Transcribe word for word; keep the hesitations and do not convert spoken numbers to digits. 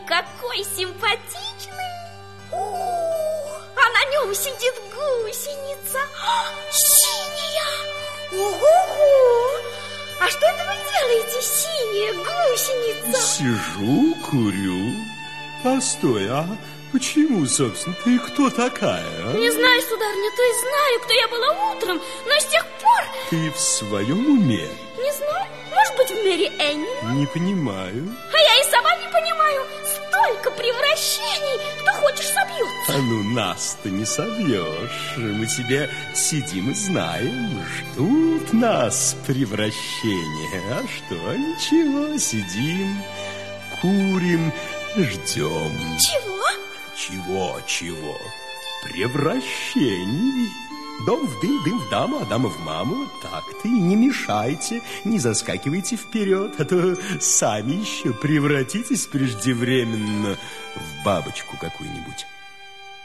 какой симпатичный. О, а на нем сидит гусеница. Синяя. Ого-го. А что это вы делаете, синяя гусеница? Сижу, курю. Постой, а почему, собственно, ты кто такая? А? Не знаю, сударыня, то есть знаю, кто я была утром, но с тех пор... Ты в своем уме? Не знаю, может быть, в Мэри Энни? Не понимаю. А я и сама не понимаю. Столько превращений, кто хочешь собьется. А ну нас-то не собьешь. Мы тебе сидим и знаем, ждут нас превращения. А что, ничего, сидим, курим, ждем. Чего? Чего, чего? Превращений. Дом в дым, дым в даму, а дама в маму. Так-то и не мешайте, не заскакивайте вперед, а то сами еще превратитесь преждевременно в бабочку какую-нибудь.